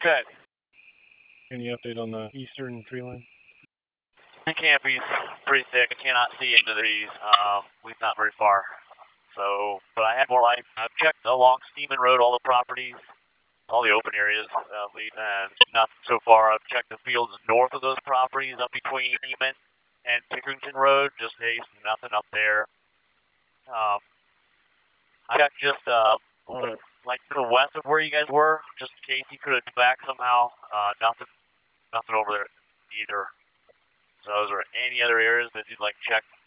Okay. Any update on the eastern tree line? The canopy's pretty thick. I cannot see into the trees. At least not very far. So, but I had more light. I've checked along Steeman Road, all the properties, all the open areas, at least, and nothing so far. I've checked the fields north of those properties, up between Steeman and Pickerington Road. Just nothing up there. I got just like to the west of where you guys were, just in case you could have back somehow. Nothing over there either. So, is there any other areas that you'd like to check